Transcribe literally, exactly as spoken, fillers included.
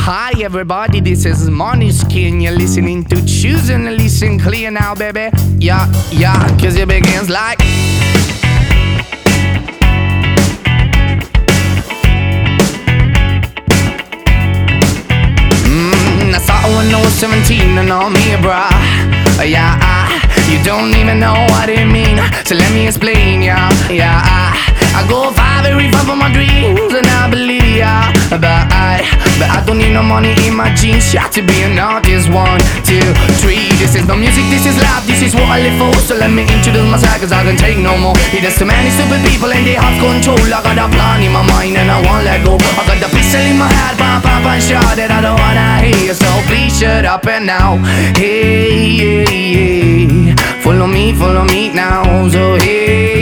Hi everybody, this is Måneskin. You're listening to Choosing to Listen Clear now, baby. Yeah, yeah, cause it begins like mm, I saw her when I was seventeen and all me, bruh. Yeah, I, you don't even know what it mean, so let me explain, yeah. Yeah, I, I go far, very far from my dreams, and I believe, yeah. But I, but I don't need no money in my jeans. You have to be an artist. One, two, three. This is no music, this is life, this is what I live for. So let me introduce myself, cause I can take no more. There's too many stupid people and they have control. I got a plan in my mind and I won't let go. I got the pistol in my head, pop, pop, and shot that I don't wanna hear. So please shut up and now. Hey, hey, hey. Follow me, follow me now. So hey.